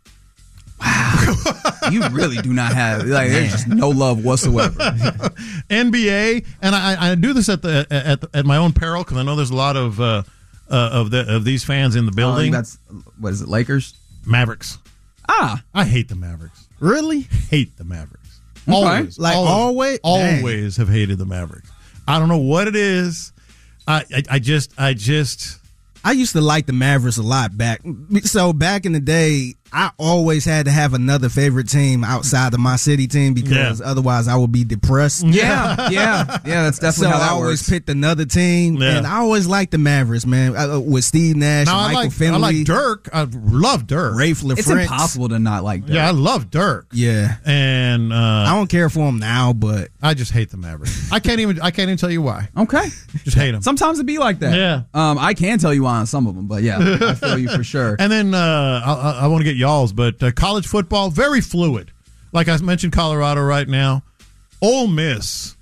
You really do not have like there's just no love whatsoever. N B A, and I, I do this at the at at my own peril because I know there's a lot of uh, uh, of the of these fans in the building. Um, that's what is it? Lakers, Mavericks. Ah, I hate the Mavericks. Really? Hate the Mavericks. Okay. Always, Like always, always? always have hated the Mavericks. I don't know what it is. I, I, I just, I just. I used to like the Mavericks a lot back. So back in the day, I always had to have another favorite team outside of my city team because Yeah. otherwise I would be depressed. yeah, yeah, yeah. That's definitely So how I that always works. picked another team, Yeah. and I always liked the Mavericks, man. Uh, with Steve Nash, Now and I Michael like, Finley, I like Dirk. I love Dirk. Rafe LaFrance. It's impossible to not like that. Yeah, I love Dirk. Yeah, And uh, I don't care for him now, but I just hate the Mavericks. I can't even. I can't even tell you why. Okay. Just hate them. Sometimes it be like that. Yeah. Um, I can tell you why on some of them, but yeah, I feel you for sure. And then uh, I, I, I want to get y'all's, but uh, college football very fluid. Like I mentioned, Colorado right now. Ole Miss.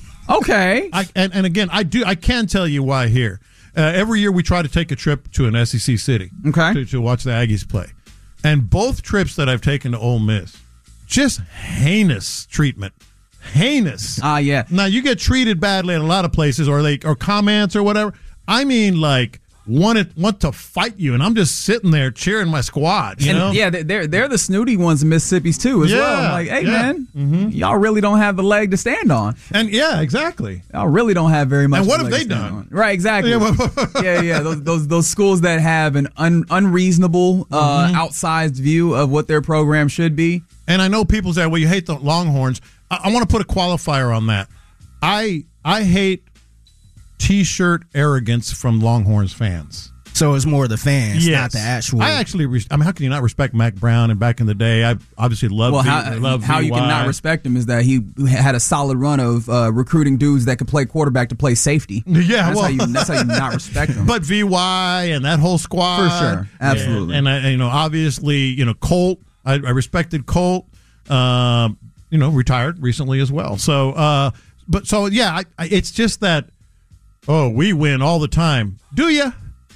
Okay. I, and, and again, I do. I can tell you why here. Uh, every year we try to take a trip to an S E C city. Okay. To, to watch the Aggies play, and both trips that I've taken to Ole Miss, just heinous treatment. Heinous. Ah, yeah. Now you get treated badly in a lot of places, or they or comments or whatever. I mean, like want to want to fight you, and I'm just sitting there cheering my squad. You And, know? yeah, they're they're the snooty ones in Mississippi's too as Yeah, well. I'm like, hey yeah. man, Mm-hmm. y'all really don't have the leg to stand on. And yeah, exactly. Y'all really don't have very much. And what of a have leg they to stand done? on. Right, exactly. Yeah, Yeah, well- yeah, Those, those those schools that have an un, unreasonable, uh, Mm-hmm. outsized view of what their program should be. And I know people say, "Well, you hate the Longhorns." I, I want to put a qualifier on that. I I hate T-shirt arrogance from Longhorns fans. so it's more the fans, Yes. not the actual. I actually, res- I mean, how can you not respect Mac Brown? And back in the day, I obviously loved. Well, V- how, loved how you V Y. can not respect him is that he had a solid run of uh, recruiting dudes that could play quarterback to play safety. Yeah, that's well- how you that's how you not respect him. But V Y and that whole squad, For sure. Absolutely. And, and I, you know, obviously, you know, Colt. I, I respected Colt. Uh, you know, retired recently as well. So, uh, but so yeah, I, I, it's just that. Oh, we win all the time. Do you?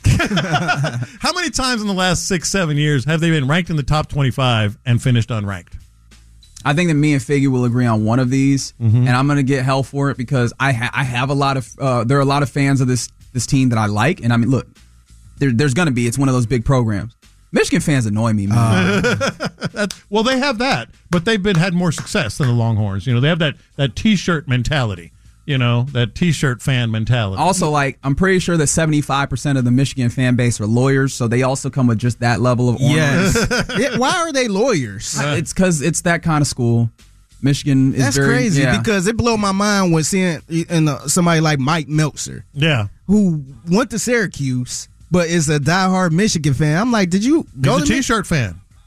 How many times in the last six, seven years have they been ranked in the top twenty-five and finished unranked? I think that me and Figgy will agree on one of these, Mm-hmm. and I'm going to get hell for it because I ha- I have a lot of uh, there are a lot of fans of this this team that I like, and I mean, look, there, there's going to be it's one of those big programs. Michigan fans annoy me, man. That- well, they have that, but they've been had more success than the Longhorns. You know, they have that that T-shirt mentality. You know, that T-shirt fan mentality. Also, like I'm pretty sure that seventy-five percent of the Michigan fan base are lawyers, so they also come with just that level of ornament. Yes. Yeah, why are they lawyers? It's because it's that kind of school. Michigan is That's very, crazy yeah. because it blew my mind when seeing in uh, somebody like Mike Meltzer, Yeah. who went to Syracuse but is a diehard Michigan fan. I'm like, did you go He's a to Mi- T-shirt fan.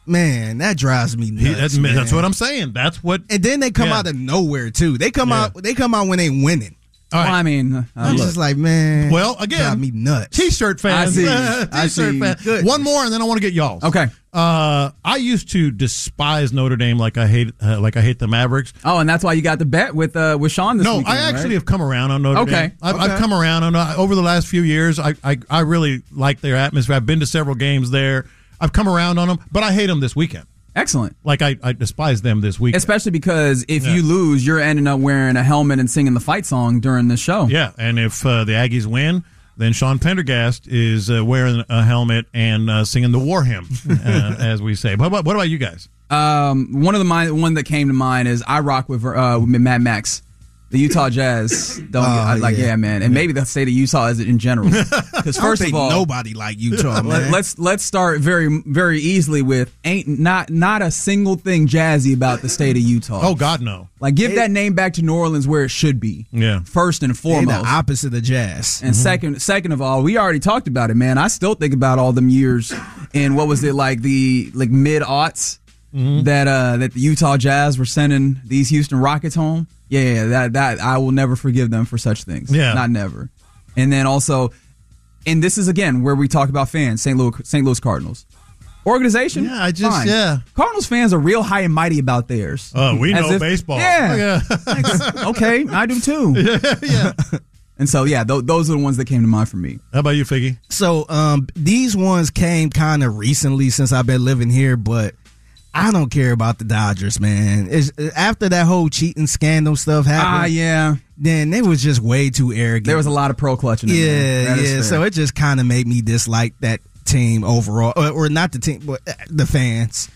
Man, that drives me nuts. He, that's, man. that's what I'm saying. That's what. And then they come yeah. out of nowhere too. They come Yeah. out. They come out when they winning. All right. Well, I mean, uh, I'm look. just like, man. Well, again, drive me nuts. T-shirt fans. I see. Uh, I T-shirt see. fans. Goodness. One more, and then I want to get y'all's. Okay. Uh, I used to despise Notre Dame like I hate uh, like I hate the Mavericks. Oh, and that's why you got the bet with uh, with Sean this No, weekend, I actually right? have come around on Notre Okay. Dame. I've, Okay. I've come around on uh, over the last few years. I, I I really like their atmosphere. I've been to several games there. I've come around on them, but I hate them this weekend. Excellent. Like I, I despise them this weekend. Especially because if Yeah. you lose, you're ending up wearing a helmet and singing the fight song during the show. Yeah, and if uh, the Aggies win, then Sean Pendergast is uh, wearing a helmet and uh, singing the war hymn, uh, as we say. What about, what about you guys? Um, one of the mind, one that came to mind is I rock with uh with Mad Max, the Utah Jazz. Don't Oh, I, like yeah. yeah, man, and maybe the state of Utah is in general. Because I don't first think of all, nobody like Utah, man. Let, let's let's start very very easily with ain't not not a single thing jazzy about the state of Utah. Oh God, no! Like give that name back to New Orleans where it should be. Yeah. First and They foremost. the opposite of jazz. And second, second of all, we already talked about it, man. I still think about all them years in what was it like the like mid aughts that uh that the Utah Jazz were sending these Houston Rockets home. Yeah, yeah, that that I will never forgive them for such things. Yeah. Not never. And then also, and this is again where we talk about fans, Saint Louis Saint Louis Cardinals. Organization? Yeah, I just- fine. yeah. Cardinals fans are real high and mighty about theirs. Oh, we As know if- baseball. Yeah. yeah. Okay, I do too. yeah, yeah. And so yeah, th- those are the ones that came to mind for me. How about you, Figgy? So um, these ones came kind of recently since I've been living here, but I don't care about the Dodgers, man. It's, after that whole cheating scandal stuff happened, Ah, yeah. then they was just way too arrogant. There was a lot of pro clutching. in there. Yeah, That is yeah. fair. So it just kind of made me dislike that team overall, or, or not the team, but the fans.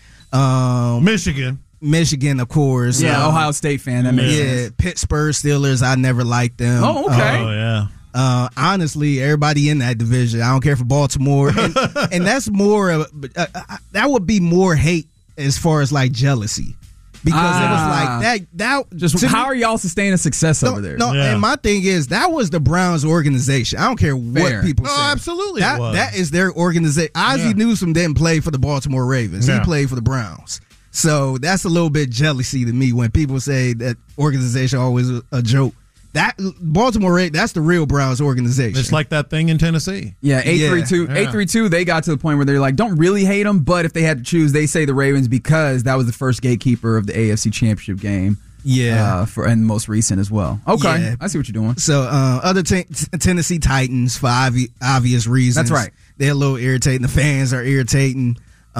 Um, Michigan. Michigan, of course. Yeah, Um, Ohio State fan. That makes yeah, sense. Pittsburgh Steelers. I never liked them. Oh, okay. Oh yeah. Uh, honestly, everybody in that division. I don't care for Baltimore, and, and that's more of uh, uh, that would be more hate as far as like jealousy, because Ah. it was like that. That Just to how me- are y'all sustaining success no, over there? No, Yeah. and my thing is that was the Browns organization. I don't care Fair. what people No, say. absolutely it That was. that is their organization. Ozzie Yeah. Newsome didn't play for the Baltimore Ravens. Yeah. He played for the Browns. So that's a little bit jealousy to me when people say that organization always a, a joke. That Baltimore Ravens, that's the real Browns organization. It's like that thing in Tennessee. Yeah, eight three two. Yeah. eight three two, they got to the point where they're like, don't really hate them, but if they had to choose, they say the Ravens because that was the first gatekeeper of the A F C Championship game. Yeah. Uh, for and most recent as well. Okay, Yeah. I see what you're doing. So uh, other t- Tennessee Titans for obvi- obvious reasons. That's right. They're a little irritating. The fans are irritating.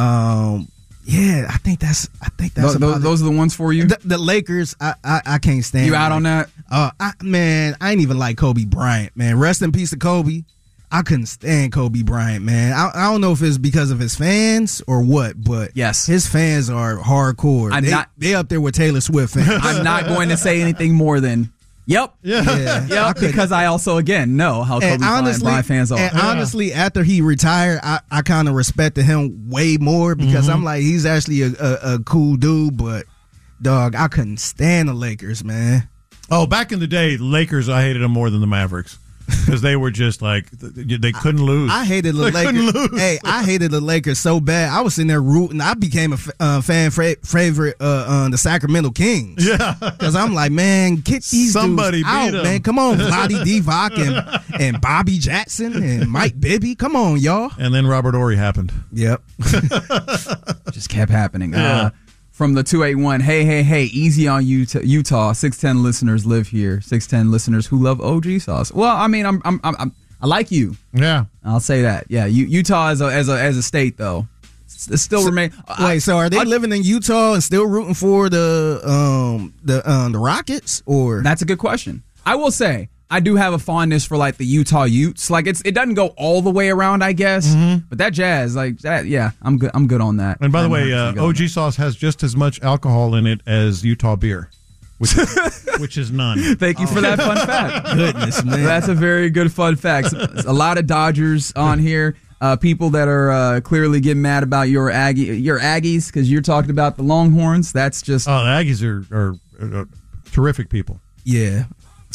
Um, yeah, I think that's. I think that's. Those, about those, it. those are the ones for you. The, the Lakers, I, I I can't stand. You out like, on that? Uh, I, man, I ain't even like Kobe Bryant. Man, rest in peace to Kobe. I couldn't stand Kobe Bryant, man. I, I don't know if it's because of his fans or what, but Yes. his fans are hardcore. I'm they, not- They up there with Taylor Swift fans. I'm not going to say anything more than yep, Yeah. Yeah. yep, because I also again know how Kobe And honestly, Bryant fans are. and honestly, after he retired, I, I kind of respected him way more because Mm-hmm. I'm like, he's actually a, a, a cool dude. But dog, I couldn't stand the Lakers, man. Oh, back in the day, Lakers, I hated them more than the Mavericks because they were just like they couldn't lose. I hated the They couldn't Lakers. lose. Hey, I hated the Lakers so bad. I was sitting there rooting. I became a f- uh, fan fra- favorite uh, uh, the Sacramento Kings. Yeah, because I'm like, man, get these Somebody dudes out, beat 'em. man. Come on, Vlade Divac and and Bobby Jackson and Mike Bibby. Come on, y'all. And then Robert Horry happened. Yep. Just kept happening. Yeah. Uh, from the two eight one, hey, hey, hey, easy on Utah. Utah. six ten listeners live here. six ten listeners who love O G sauce. Well, I mean, I'm, I'm, I'm, I'm I like you. Yeah, I'll say that. Yeah, U- Utah as a as a as a state though, it still remain. Wait, so are they I- living in Utah and still rooting for the um the um the Rockets or? That's a good question. I will say I do have a fondness for like the Utah Utes. Like it's it doesn't go all the way around, I guess. But that Jazz, like that, yeah, I'm good. I'm good on that. and by the I'm way, one hundred uh, percent good on O G sauce has just as much alcohol in it as Utah beer, which which is none. that. Thank you for that fun fact. Goodness, man. That's a very good fun fact. A lot of Dodgers on here. Uh, people that are uh, clearly getting mad about your Aggie, your Aggies because you're talking about the Longhorns. That's just Oh, the Aggies are, are, are terrific people. Yeah.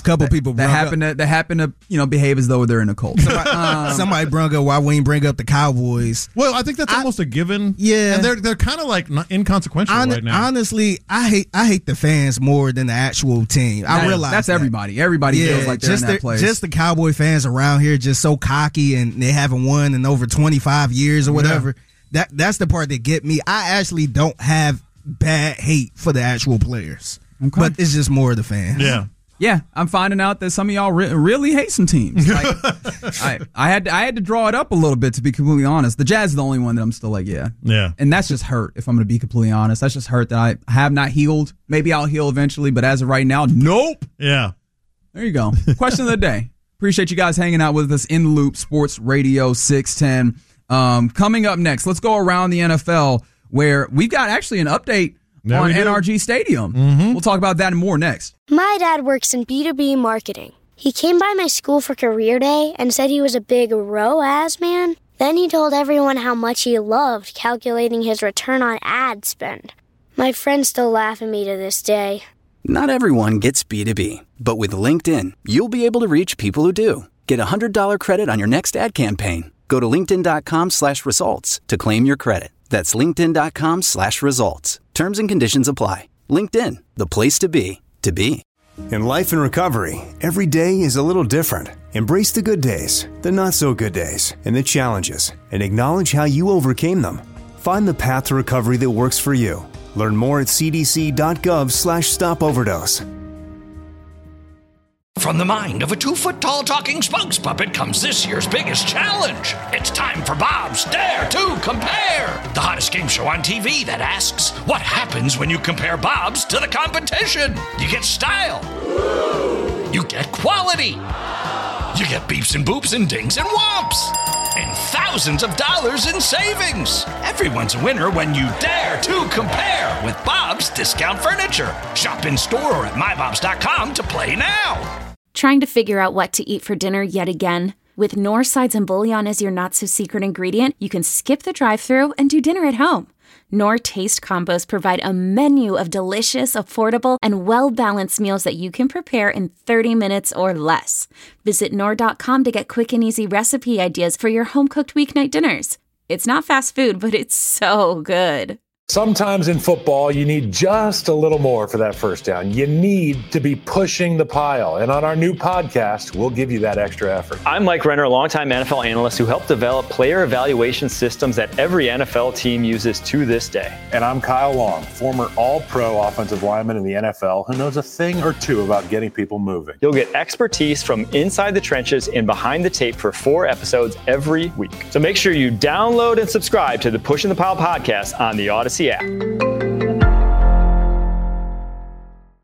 couple that, people that happen up. to that happen to you know behave as though they're in a cult. Somebody, um, somebody brung up why we ain't bring up the Cowboys. Well, I think that's I, almost a given. Yeah, and they're they're kind of like not inconsequential Hon- right now. Honestly, I hate I hate the fans more than the actual team. I that, realize that's that. everybody. Everybody yeah, feels like they're just in that the, place. Just the Cowboy fans around here, just so cocky, and they haven't won in over twenty-five years or whatever. Yeah. That that's the part that get me. I actually don't have bad hate for the actual players, okay. but it's just more of the fans. Yeah. Yeah, I'm finding out that some of y'all re- really hate some teams. Like, I, I had to, I had to draw it up a little bit, to be completely honest. The Jazz is the only one that I'm still like, yeah, yeah, and that's just hurt. If I'm going to be completely honest, that's just hurt that I have not healed. Maybe I'll heal eventually, but as of right now, nope. Yeah, there you go. Question of the day. Appreciate you guys hanging out with us in the Loop Sports Radio six ten. Um, coming up next, let's go around the N F L where we've got actually an update. There on N R G Stadium. Mm-hmm. We'll talk about that and more next. My dad works in B two B marketing. He came by my school for career day and said he was a big R O A S man. Then he told everyone how much he loved calculating his return on ad spend. My friends still laugh at me to this day. Not everyone gets B two B, but with LinkedIn, you'll be able to reach people who do. Get a one hundred dollars credit on your next ad campaign. Go to linkedin.com slash results to claim your credit. That's linkedin.com slash results. Terms and conditions apply. LinkedIn, the place to be, to be. In life and recovery, every day is a little different. Embrace the good days, the not so good days, and the challenges, and acknowledge how you overcame them. Find the path to recovery that works for you. Learn more at cdc.gov slash stop overdose. From the mind of a two-foot-tall talking spokes puppet comes this year's biggest challenge. It's time for Bob's Dare to Compare, the hottest game show on T V that asks, what happens when you compare Bob's to the competition? You get style. You get quality. You get beeps and boops and dings and whomps. And thousands of dollars in savings. Everyone's a winner when you dare to compare with Bob's Discount Furniture. Shop in store or at my bobs dot com to play now. Trying to figure out what to eat for dinner yet again? With Knorr sides and bouillon as your not-so-secret ingredient, you can skip the drive-thru and do dinner at home. Knorr Taste Combos provide a menu of delicious, affordable, and well-balanced meals that you can prepare in thirty minutes or less. Visit Knorr dot com to get quick and easy recipe ideas for your home-cooked weeknight dinners. It's not fast food, but it's so good. Sometimes in football, you need just a little more for that first down. You need to be pushing the pile. And on our new podcast, we'll give you that extra effort. I'm Mike Renner, a longtime N F L analyst who helped develop player evaluation systems that every N F L team uses to this day. And I'm Kyle Long, former all-pro offensive lineman in the N F L who knows a thing or two about getting people moving. You'll get expertise from inside the trenches and behind the tape for four episodes every week. So make sure you download and subscribe to the Pushing the Pile podcast on the Odyssey app.